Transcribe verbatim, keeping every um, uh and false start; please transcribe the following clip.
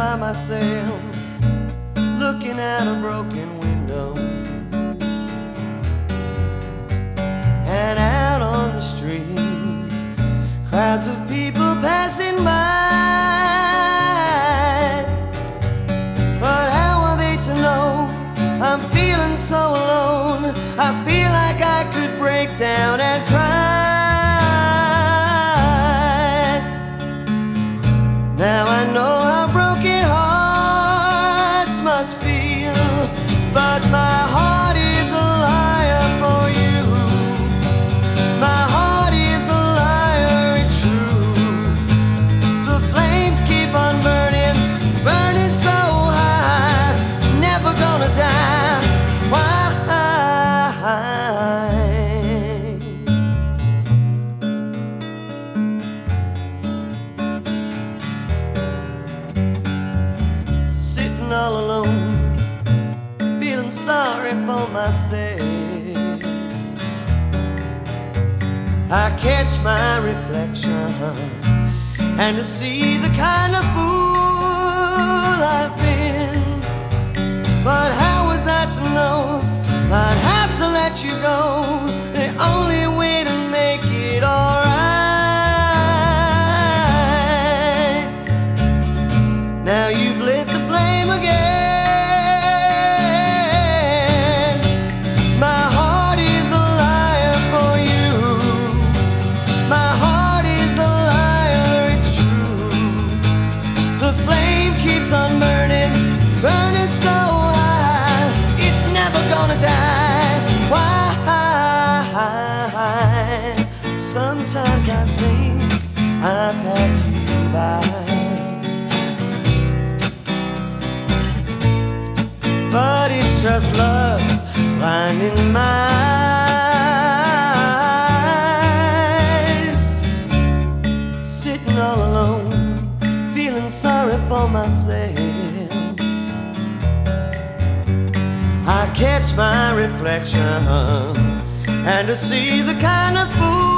by myself, looking at a broken window, and out on the street, crowds of people passing by. But how are they to know I'm feeling so alone? I feel like I could break down and cry. Now I know how broken hearts must feel, but my heart is a liar for you. My heart is a liar, it's true. The flames keep on burning, burning so high, never gonna die. Why? Sitting all alone, feeling sorry for myself, I catch my reflection, and to see the kind of fool I've been. But how was I to know I'd have to let you go? The only way to make it alright. Now you've lit the flame again. My heart is a liar for you. My heart is a liar, it's true. The flame keeps on burning, burning so high, it's never gonna die. Why? Sometimes I think I pass you by, but it's just love blinding my eyes. Sitting all alone, feeling sorry for myself, I catch my reflection, and to see the kind of fool